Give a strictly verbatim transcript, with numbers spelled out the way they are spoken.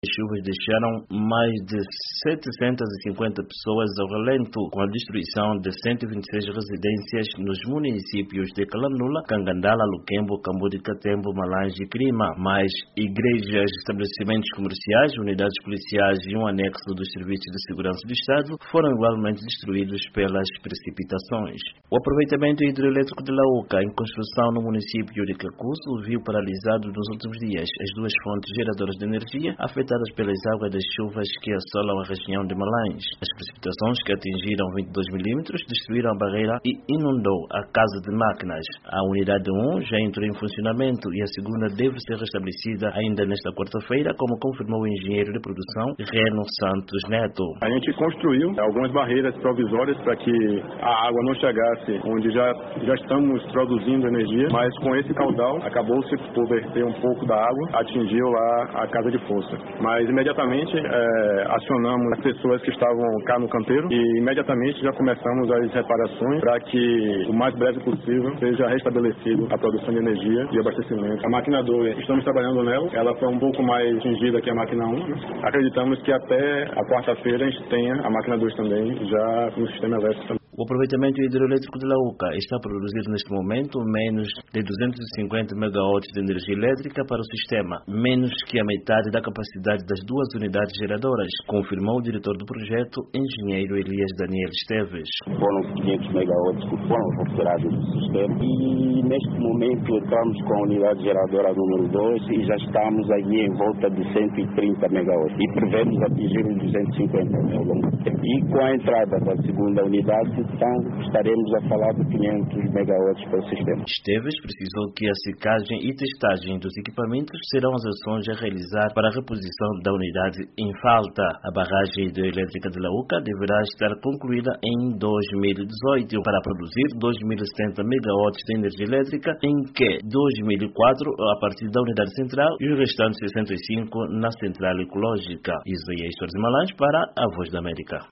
As chuvas deixaram mais de setecentas e cinquenta pessoas ao relento, com a destruição de cento e vinte e seis residências nos municípios de Calanula, Cangandala, Luquembo, Cambu de Catembo, Malange e Crima. Mais igrejas, estabelecimentos comerciais, unidades policiais e um anexo dos serviços de segurança do Estado foram igualmente destruídos pelas precipitações. O aproveitamento hidroelétrico de Lauca, em construção no município de Cacuso, viu paralisado nos últimos dias as duas fontes geradoras de energia afetadas pelas águas das chuvas que assolam a região de Malange. As precipitações, que atingiram vinte e dois milímetros, destruíram a barreira e inundou a casa de máquinas. A unidade um já entrou em funcionamento e a segunda deve ser restabelecida ainda nesta quarta-feira, como confirmou o engenheiro de produção Reno Santos Neto. A gente construiu algumas barreiras provisórias para que a água não chegasse onde já, já estamos produzindo energia, mas com esse caudal acabou-se por verter um pouco da água, atingiu lá a casa de força. Mas imediatamente é, acionamos as pessoas que estavam cá no canteiro e imediatamente já começamos as reparações para que o mais breve possível seja restabelecido a produção de energia e abastecimento. A máquina dois, estamos trabalhando nela, ela foi um pouco mais atingida que a máquina um. Acreditamos que até a quarta-feira a gente tenha a máquina dois também já no sistema elétrico também. O aproveitamento hidroelétrico de Lauca está a produzir neste momento menos de duzentos e cinquenta megawatts de energia elétrica para o sistema, menos que a metade da capacidade das duas unidades geradoras, confirmou o diretor do projeto, engenheiro Elias Daniel Esteves. Foram quinhentos megawatts que foram retirados do sistema e neste momento entramos com a unidade geradora número dois e já estamos aí em volta de cento e trinta megawatts e prevemos atingir os duzentos e cinquenta ao longo do tempo. E com a entrada da segunda unidade, então estaremos a falar de quinhentos megawatts para o sistema. Esteves precisou que a secagem e testagem dos equipamentos serão as ações a realizar para a reposição da unidade em falta. A barragem hidroelétrica de Lauca deverá estar concluída em dois mil e dezoito para produzir dois mil e setenta megawatts de energia elétrica, em que dois mil e quatro a partir da unidade central e os restantes sessenta e cinco na central ecológica. Isaías Torres de Malange para a Voz da América.